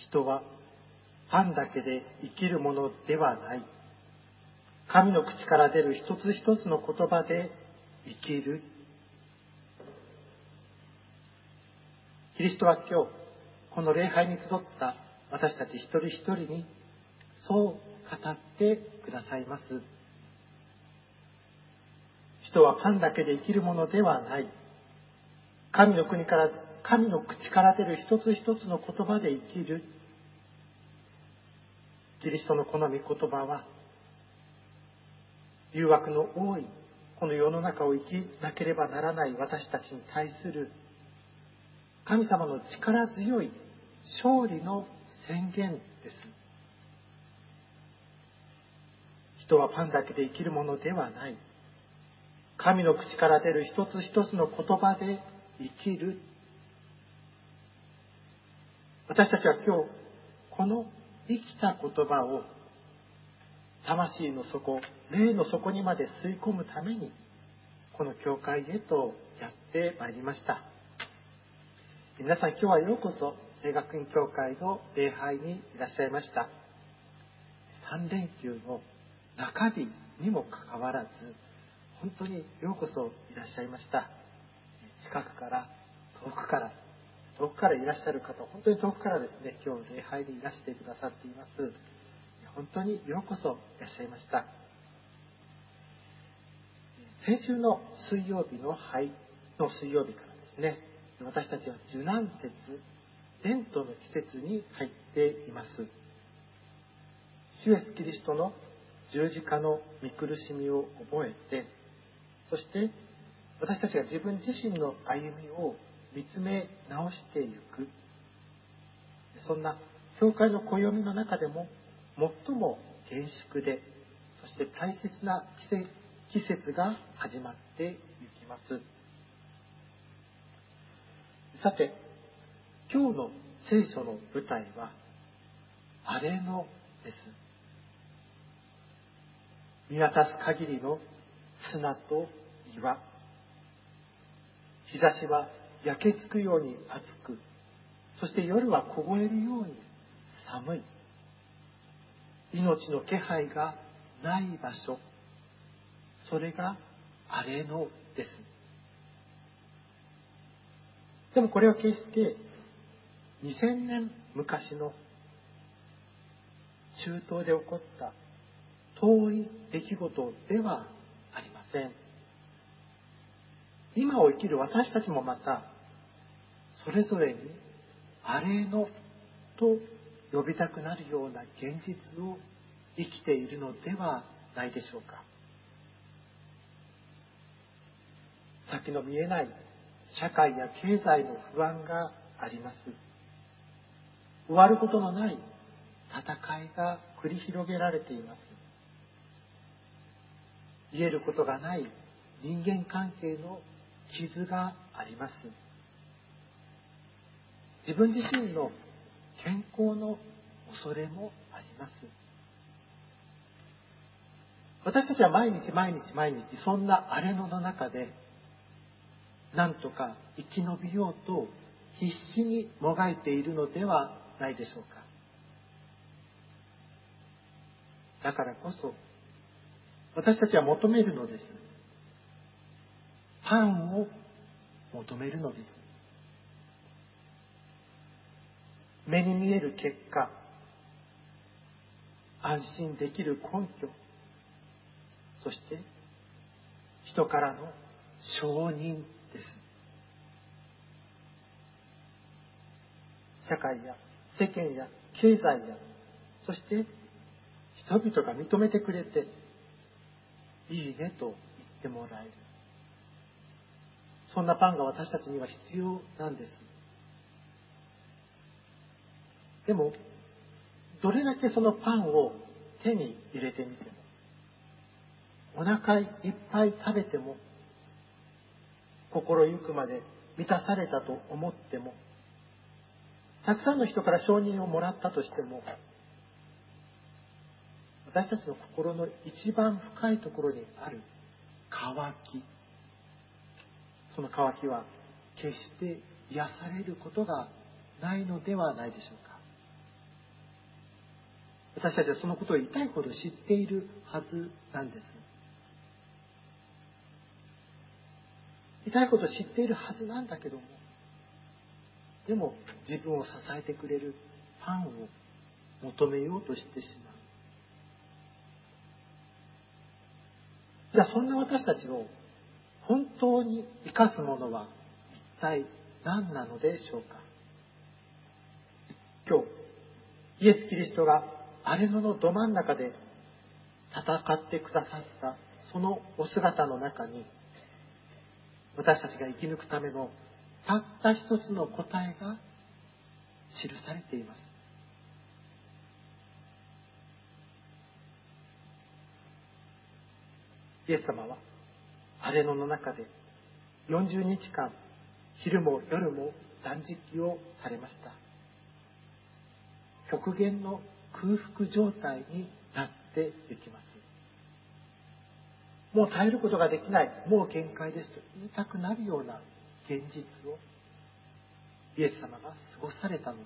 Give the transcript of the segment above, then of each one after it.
人はパンだけで生きるものではない。神の口から出る一つ一つの言葉で生きる。キリストは今日、この礼拝に集った私たち一人一人に、そう語ってくださいます。人はパンだけで生きるものではない。神の口から出る一つ一つの言葉で生きる。キリストのこの御言葉は、誘惑の多いこの世の中を生きなければならない私たちに対する神様の力強い勝利の宣言です。人はパンだけで生きるものではない。神の口から出る一つ一つの言葉で生きる。私たちは今日、この生きた言葉を魂の底、霊の底にまで吸い込むために、この教会へとやってまいりました。皆さん、今日はようこそ聖学院教会の礼拝にいらっしゃいました。3連休の中日にもかかわらず、本当にようこそいらっしゃいました。近くから遠くからいらっしゃる方、本当に遠くからですね、今日礼拝にいらしてくださっています。本当にようこそいらっしゃいました。先週の水曜日の水曜日からですね、私たちは受難節、レントの季節に入っています。主イエスキリストの十字架の御苦しみを覚えて、そして私たちが自分自身の歩みを見つめ直していく、そんな教会の暦の中でも最も厳粛で、そして大切な季節が始まっていきます。さて、今日の聖書の舞台は荒れ野です。見渡す限りの砂と岩、日差しは焼けつくように暑く、そして夜は凍えるように寒い。命の気配がない場所、それが荒れ野です。でもこれは決して2000年昔の中東で起こった遠い出来事ではありません。今を生きる私たちもまた、それぞれに荒れ野と呼びたくなるような現実を生きているのではないでしょうか。先の見えない社会や経済の不安があります。終わることのない戦いが繰り広げられています。癒えることがない人間関係の傷があります。自分自身の健康の恐れもあります。私たちは毎日そんな荒れ野の中でなんとか生き延びようと必死にもがいているのではないでしょうか。だからこそ私たちは求めるのです。パンを求めるのです。目に見える結果、安心できる根拠、そして人からの承認です。社会や世間や経済や、そして人々が認めてくれていいねと言ってもらえる、そんなパンが私たちには必要なんです。でもどれだけそのパンを手に入れてみても、お腹いっぱい食べても、心ゆくまで満たされたと思っても、たくさんの人から承認をもらったとしても、私たちの心の一番深いところにある渇き、その渇きは決して癒されることがないのではないでしょうか。 私たちはそのことを痛いほど知っているはずなんです。痛いほど知っているはずなんだけども、でも自分を支えてくれるパンを求めようとしてしまう。じゃあそんな私たちを本当に生かすものは一体何なのでしょうか。今日イエス・キリストが荒れ野のど真ん中で戦ってくださったそのお姿の中に、私たちが生き抜くためのたった一つの答えが記されています。イエス様は荒れ野の中で40日間昼も夜も断食をされました。極限の空腹状態になっていきます。もう耐えることができない、もう限界ですと言いたくなるような現実をイエス様が過ごされたのです。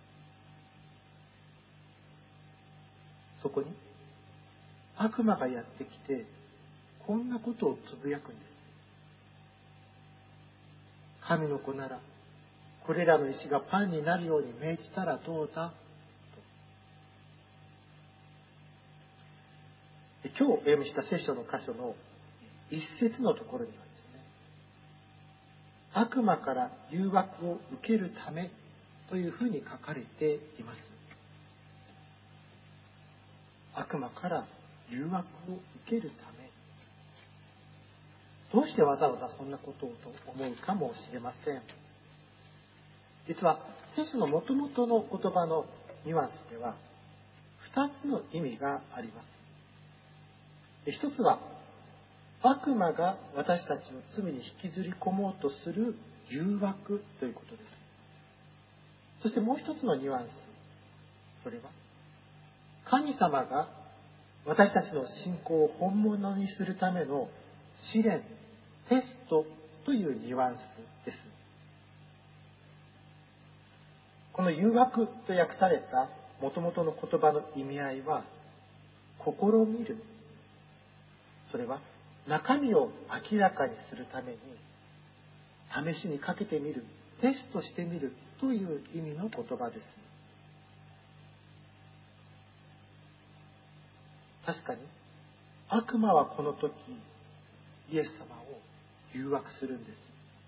そこに悪魔がやってきてこんなことをつぶやくんです。神の子ならこれらの石がパンになるように命じたらどうだ。今日お読みした聖書の箇所の一節のところにはですね、悪魔から誘惑を受けるためというふうに書かれています。悪魔から誘惑を受けるため。どうしてわざわざそんなことをと思うかもしれません。実は聖書の元々の言葉のニュアンスでは2つの意味があります。一つは悪魔が私たちを罪に引きずり込もうとする誘惑ということです。そしてもう一つのニュアンス、それは神様が私たちの信仰を本物にするための試練、テストというニュアンスです。この誘惑と訳された元々の言葉の意味合いは、試みる。それは中身を明らかにするために試しにかけてみる、テストしてみるという意味の言葉です。確かに悪魔はこの時イエス様を誘惑するんです。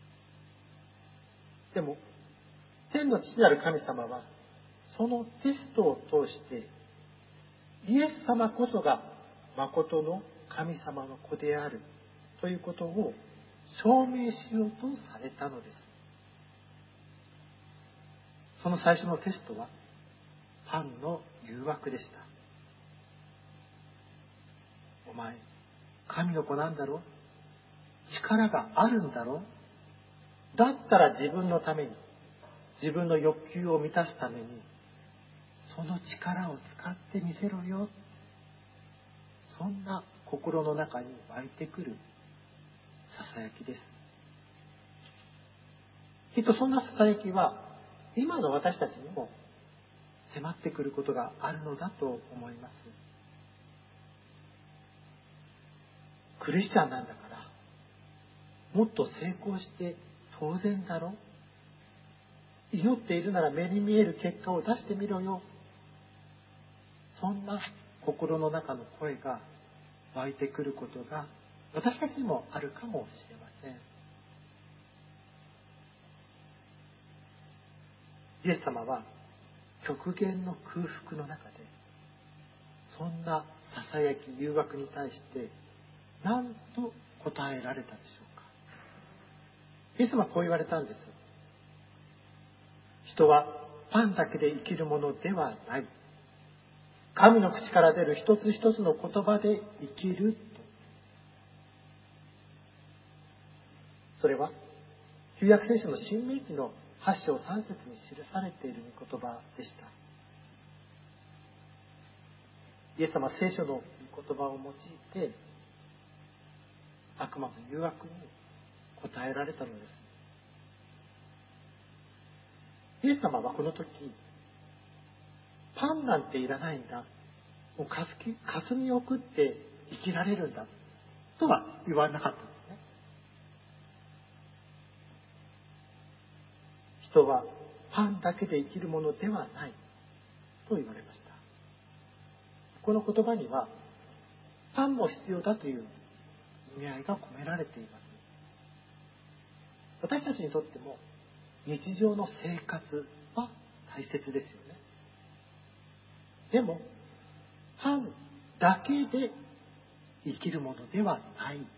でも天の父なる神様はそのテストを通してイエス様こそが誠の神様の子であるということを証明しようとされたのです。その最初のテストはパンの誘惑でした。お前、神の子なんだろ？力があるんだろ？だったら自分のために、自分の欲求を満たすために、その力を使ってみせろよ。そんな心の中に湧いてくるささやきです。きっとそんなささやきは今の私たちにも迫ってくることがあるのだと思います。クリスチャンなんだからもっと成功して当然だろ。祈っているなら目に見える結果を出してみろよ。そんな心の中の声が湧いてくることが私たちにもあるかもしれません。イエス様は極限の空腹の中でそんなささやき誘惑に対して何と答えられたでしょうか。イエス様はこう言われたんです。人はパンだけで生きるものではない。神の口から出る一つ一つの言葉で生きると。それは旧約聖書の申命記の8章3節に記されている御言葉でした。イエス様は聖書の御言葉を用いて悪魔の誘惑に答えられたのです。イエス様はこの時、パンなんていらないんだ。 もう霞を食って生きられるんだとは言わなかったんですね。人はパンだけで生きるものではないと言われました。この言葉にはパンも必要だという意味合いが込められています。私たちにとっても日常の生活は大切ですよね。でもパンだけで生きるものではないのです。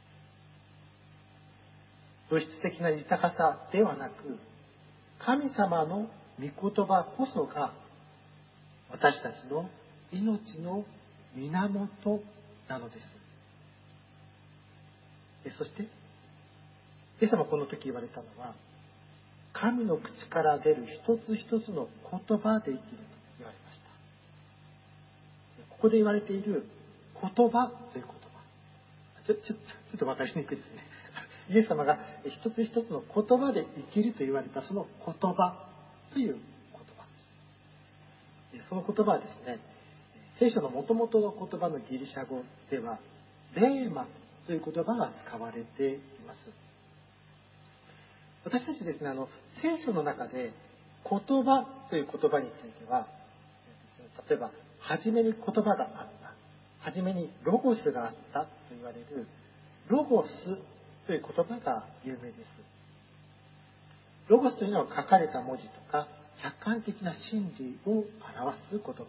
物質的な豊かさではなく、神様の御言葉こそが私たちの命の源なのです。そしてイエス様はこの時言われたのは、神の口から出る一つ一つの言葉で生きると言われました。ここで言われている言葉という言葉、ちょっと分かりにくいですね。イエス様が一つ一つの言葉で生きると言われたその言葉という言葉、その言葉はですね、聖書の元々の言葉のギリシャ語ではレーマという言葉が使われています。私たちですね、聖書の中で言葉という言葉については、例えば初めに言葉があった、初めにロゴスがあったと言われるロゴスという言葉が有名です。ロゴスというのは書かれた文字とか客観的な真理を表す言葉です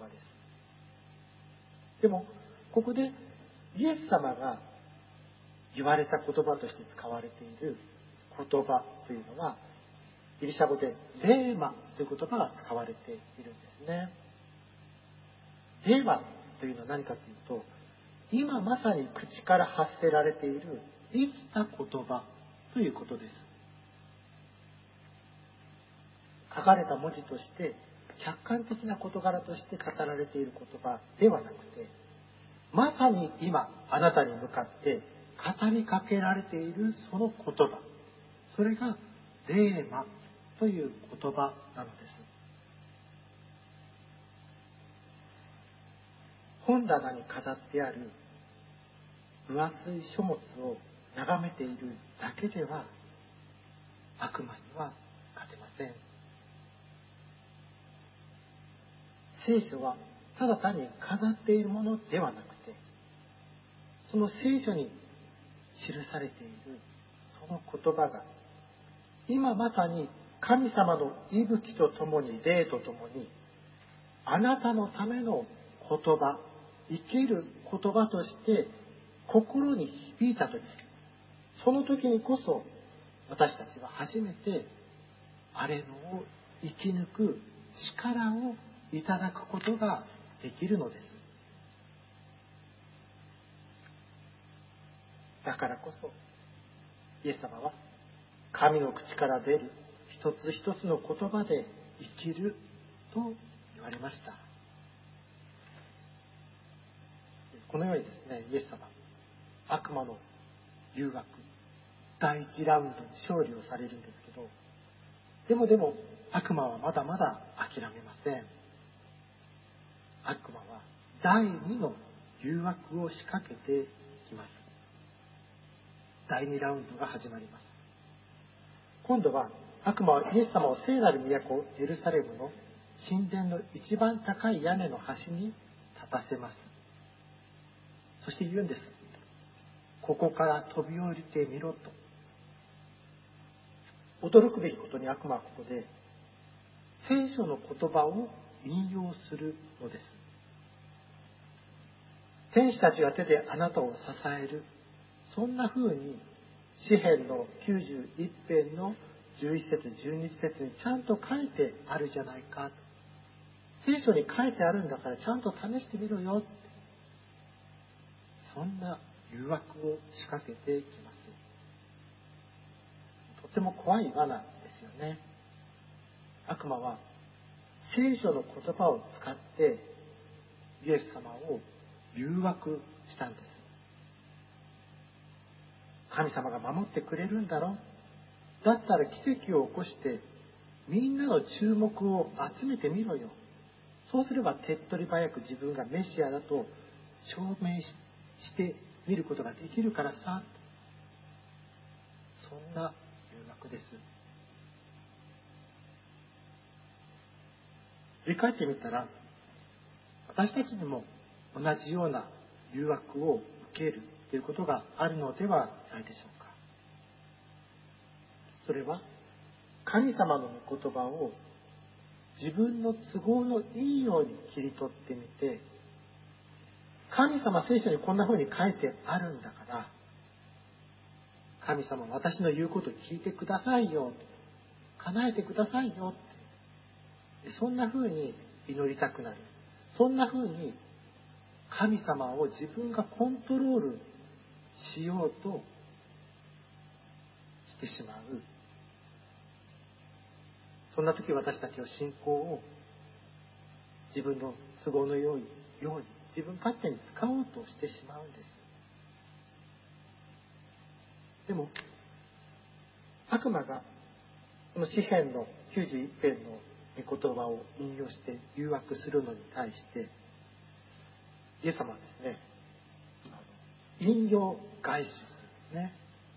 。でもここでイエス様が言われた言葉として使われている言葉というのはギリシャ語でレーマという言葉が使われているんですね。レーマというのは何かというと、今まさに口から発せられている生きた言葉ということです。書かれた文字として客観的な事柄として語られている言葉ではなくて、まさに今あなたに向かって語りかけられているその言葉、それがレーマという言葉なのです。本棚に飾ってある分厚い書物を眺めているだけでは悪魔には勝てません。聖書はただ単に飾っているものではなくて、その聖書に記されているその言葉が今まさに神様の息吹とともに、霊とともにあなたのための言葉、生きる言葉として心に響いた時、その時にこそ私たちは初めてあれのを生き抜く力をいただくことができるのです。だからこそイエス様は神の口から出る一つ一つの言葉で生きると言われました。このようにですね、イエス様、悪魔の誘惑、第一ラウンドに勝利をされるんですけど、でも悪魔はまだまだ諦めません。悪魔は第二の誘惑を仕掛けてきます。第二ラウンドが始まります。今度は悪魔はイエス様を聖なる都エルサレムの神殿の一番高い屋根の端に立たせます。そして言うんです。ここから飛び降りてみろと。驚くべきことに悪魔はここで聖書の言葉を引用するのです。天使たちが手であなたを支える、そんな風に詩編の91編の11節12節にちゃんと書いてあるじゃないか。聖書に書いてあるんだからちゃんと試してみろよ。そんな誘惑を仕掛けてきます。とても怖い罠ですよね。悪魔は聖書の言葉を使ってイエス様を誘惑したんです。神様が守ってくれるんだろう。だったら奇跡を起こしてみんなの注目を集めてみろよ。 そうすれば手っ取り早く自分がメシアだと証明してみることができるからさ。そんな誘惑です。振り返ってみたら、私たちにも同じような誘惑を受けるということがあるのではないでしょうか。それは神様の御言葉を自分の都合のいいように切り取ってみて、神様聖書にこんな風に書いてあるんだから、神様私の言うことを聞いてくださいよ、叶えてくださいよって、そんな風に祈りたくなる。そんな風に神様を自分がコントロールしようとしてしまう。そんな時私たちは信仰を自分の都合のように自分勝手に使おうとしてしまうんです。でも悪魔がこの詩編の91編の御言葉を引用して誘惑するのに対してイエス様はですね、引用返しをするんですね。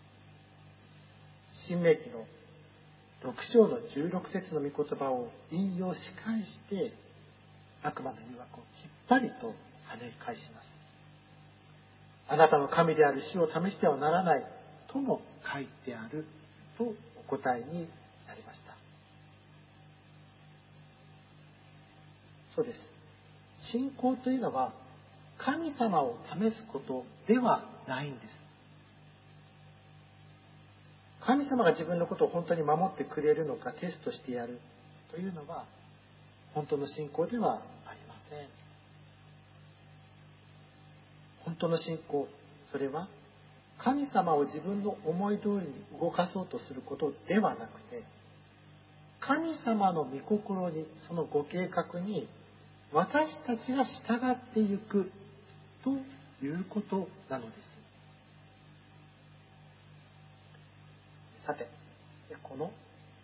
申命記の6章の16節の御言葉を引用し返して悪魔の誘惑をきっぱりと跳ね返します。あなたの神である主を試してはならないとも書いてあるとお答えになりました。そうです。信仰というのは神様を試すことではないんです。神様が自分のことを本当に守ってくれるのかテストしてやるというのは本当の信仰ではありません。本当の信仰、それは神様を自分の思い通りに動かそうとすることではなくて、神様の御心に、そのご計画に私たちが従っていくということなのです。さて、この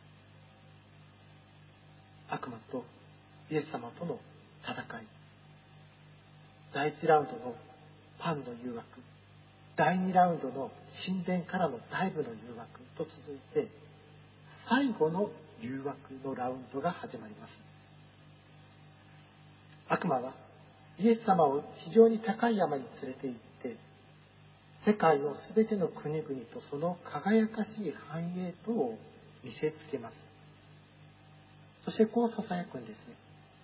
悪魔とイエス様との戦い、第1ラウンドのパンの誘惑、第2ラウンドの神殿からの大部の誘惑と続いて、最後の誘惑のラウンドが始まります。悪魔はイエス様を非常に高い山に連れて行って、世界のすべての国々とその輝かしい繁栄とを見せつけます。そしてこう囁くんですね。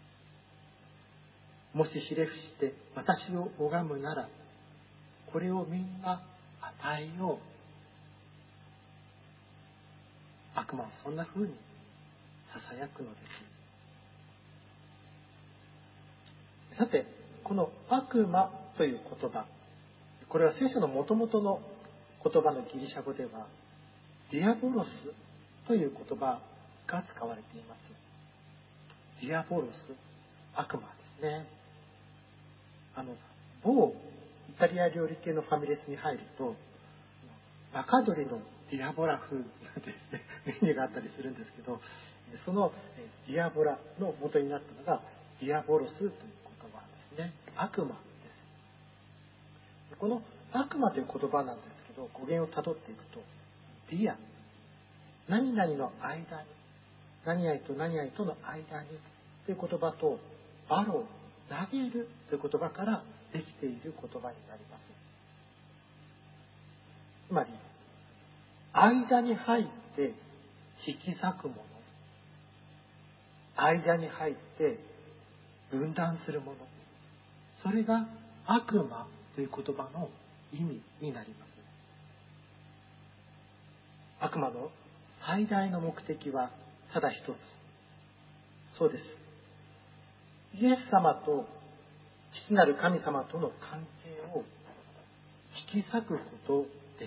もしひれ伏して私を拝むなら、これをみんな与えよう。悪魔はそんな風に囁くのです。さて、この悪魔という言葉、これは聖書の元々の言葉のギリシャ語ではディアボロスという言葉が使われています。ディアボロス、悪魔ですね。某イタリア料理系のファミレスに入ると若鶏のディアボラ風なんてメニューがあったりするんですけど、そのディアボラの元になったのがディアボロスという言葉ですね。悪魔です。この悪魔という言葉なんですけど、語源をたどっていくとディア、何々の間に、何々と何々との間にという言葉とバロー、投げるという言葉からできている言葉になります。つまり間に入って引き裂くもの、間に入って分断するもの、それが悪魔という言葉の意味になります。悪魔の最大の目的はただ一つ。そうです。イエス様と父なる神様との関係を引き裂くことでした。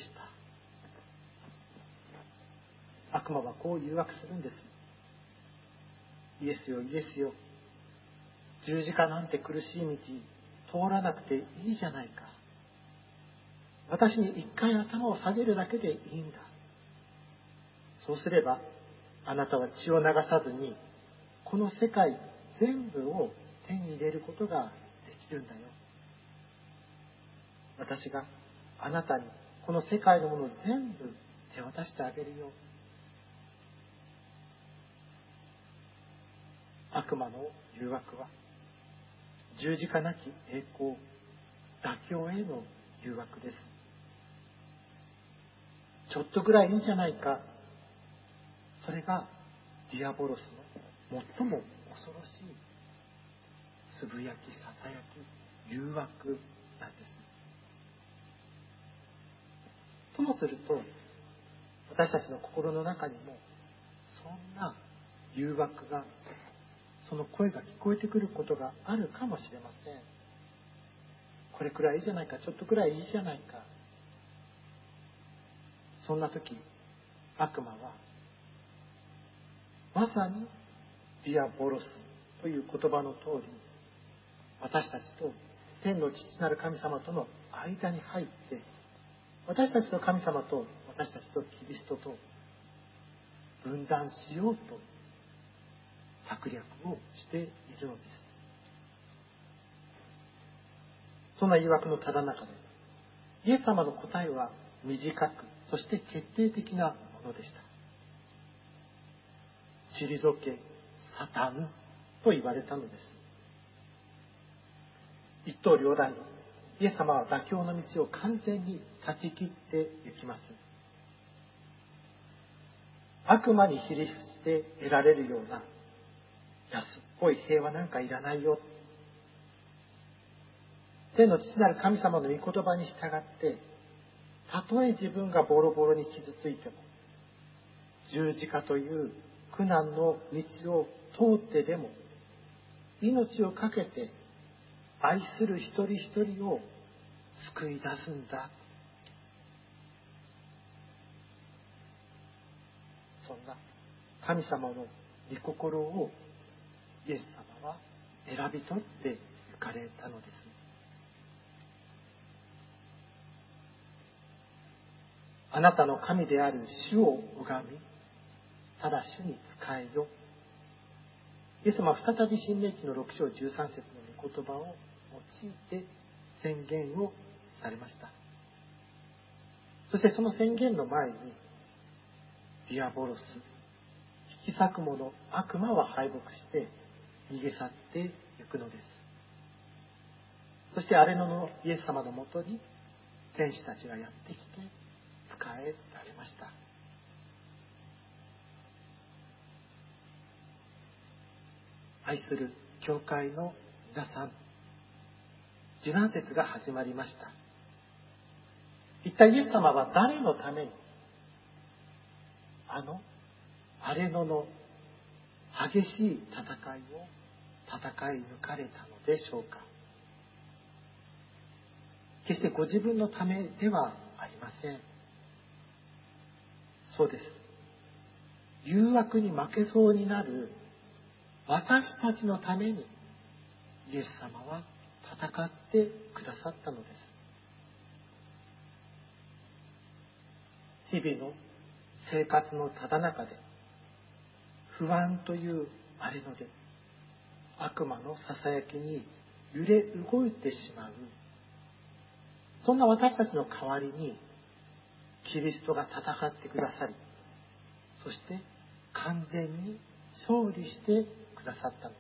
悪魔はこう誘惑するんです。イエスよ、イエスよ。十字架なんて苦しい道通らなくていいじゃないか。私に一回頭を下げるだけでいいんだ。そうすればあなたは血を流さずにこの世界全部を手に入れることができるんだよ。私があなたにこの世界のものを全部手渡してあげるよ。悪魔の誘惑は十字架なき栄光、妥協への誘惑です。ちょっとぐらいいいじゃないか。それがディアボロスの最も恐ろしいつぶやき、ささやき、誘惑なんです。ともすると、私たちの心の中にもそんな誘惑が、その声が聞こえてくることがあるかもしれません。これくらいいいじゃないか、ちょっとくらいいいじゃないか。そんな時、悪魔はまさにディアボロスという言葉の通り、私たちと天の父なる神様との間に入って、私たちと神様と私たちとキリストと分断しようと策略をしているのです。そんな誘惑のただ中で、イエス様の答えは短く、そして決定的なものでした。退け、サタンと言われたのです。一刀両断に、イエス様は妥協の道を完全に断ち切って行きます。悪魔にひれ伏して得られるような安っぽい平和なんかいらないよ。天の父なる神様の御言葉に従って、たとえ自分がボロボロに傷ついても、十字架という苦難の道を通ってでも、命を懸けて愛する一人一人を救い出すんだ。そんな神様の御心をイエス様は選び取って行かれたのです。あなたの神である主を拝み、ただ主に仕えよ。イエス様は再び新明記の6章13節の御言葉を用いて宣言をされました。そしてその宣言の前に、ディアボロス、引き裂く者、悪魔は敗北して逃げ去っていくのです。そして荒野のイエス様のもとに天使たちがやってきて仕えられました。愛する教会の皆さん、受難節が始まりました。一体イエス様は誰のために荒野の激しい戦いを戦い抜かれたのでしょうか。決してご自分のためではありません。そうです。誘惑に負けそうになる私たちのためにイエス様は戦ってくださったのです。日々の生活のただ中で不安という荒れ野で悪魔のささやきに揺れ動いてしまう、そんな私たちの代わりにキリストが戦ってくださり、そして完全に勝利してくださったのです。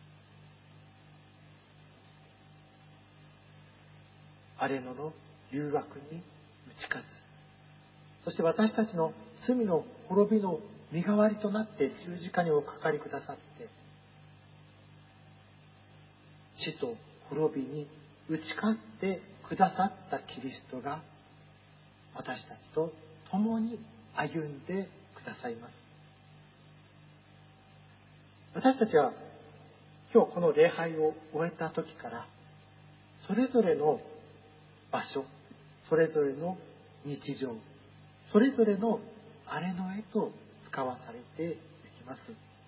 荒れ野の誘惑に打ち勝つ、そして私たちの罪の滅びの身代わりとなって十字架におかかりくださって、死と滅びに打ち勝ってくださったキリストが私たちと共に歩んでくださいます。私たちは今日この礼拝を終えた時から、それぞれの場所、それぞれの日常、それぞれの荒れ野へと使わされていきます。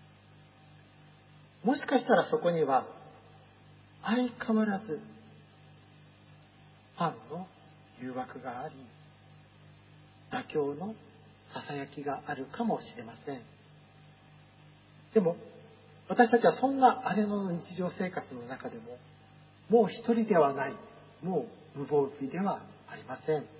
もしかしたらそこには相変わらずパンの誘惑があり、妥協のささやきがあるかもしれません。でも私たちはそんな姉の日常生活の中でも、もう一人ではない、もう無防備ではありません。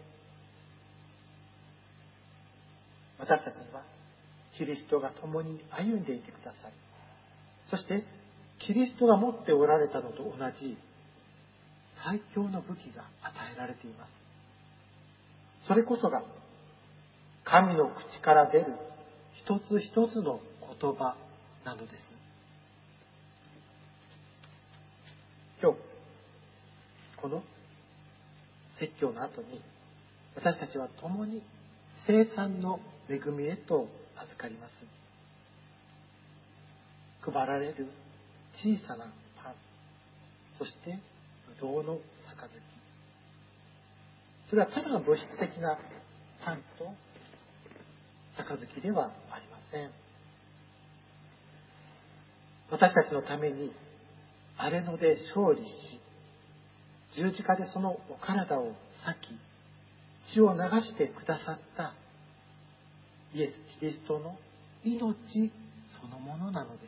私たちにはキリストが共に歩んでいてください。そしてキリストが持っておられたのと同じ最強の武器が与えられています。それこそが神の口から出る一つ一つの言葉なのです。今日この説教の後に、私たちは共に生産の恵みへと預かります。配られる小さなパン、そしてぶどうの杯、それはただの物質的なパンと杯ではありません。私たちのために荒野で勝利し、十字架でそのお体を裂き、血を流してくださったイエス・キリストの命そのものなのです。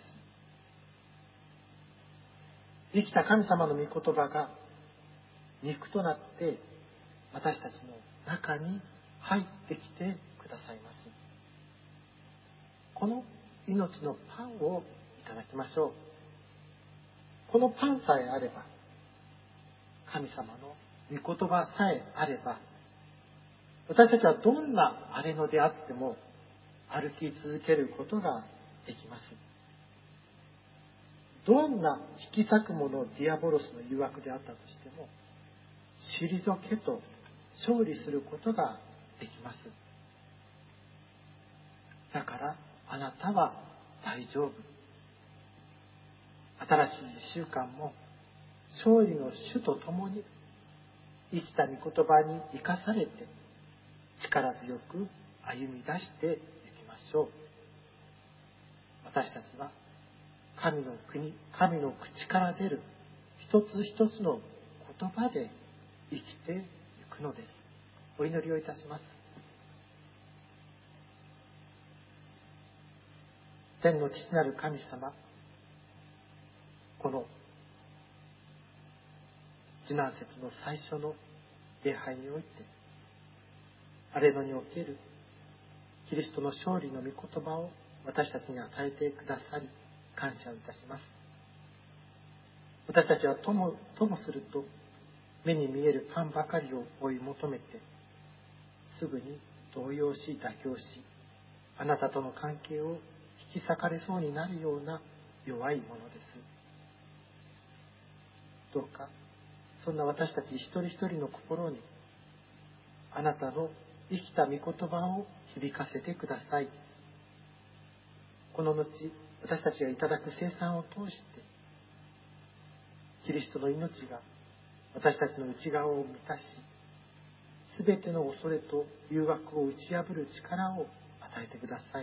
生きた神様の御言葉が肉となって私たちの中に入ってきてくださいます。この命のパンをいただきましょう。このパンさえあれば、神様の御言葉さえあれば、私たちはどんな荒れ野であっても歩き続けることができます。どんな引き裂くものディアボロスの誘惑であったとしても、退けと勝利することができます。だからあなたは大丈夫。新しい一週間も勝利の主と共に生きた御言葉に生かされて力強く歩み出していきましょう。私たちは神の国、神の口から出る一つ一つの言葉で生きていくのです。お祈りをいたします。天の父なる神様、この受難節の最初の礼拝において、荒れ野におけるキリストの勝利の御言葉を私たちに与えてくださり、感謝をいたします。私たちはともすると目に見えるパンばかりを追い求めて、すぐに動揺し妥協し、あなたとの関係を引き裂かれそうになるような弱いものです。どうかそんな私たち一人一人の心にあなたの生きた御言葉を響かせてください。この後私たちがいただく聖餐を通して、キリストの命が私たちの内側を満たし、すべての恐れと誘惑を打ち破る力を与えてください。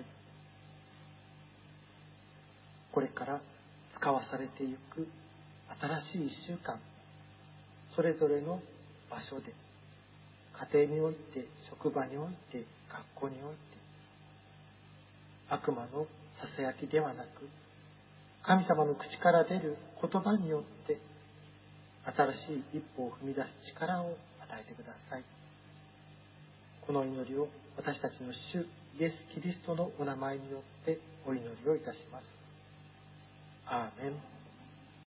これから使わされていく新しい一週間、それぞれの場所で、家庭において、職場において、学校において、悪魔のささやきではなく、神様の口から出る言葉によって新しい一歩を踏み出す力を与えてください。この祈りを私たちの主イエス・キリストのお名前によってお祈りをいたします。アーメン。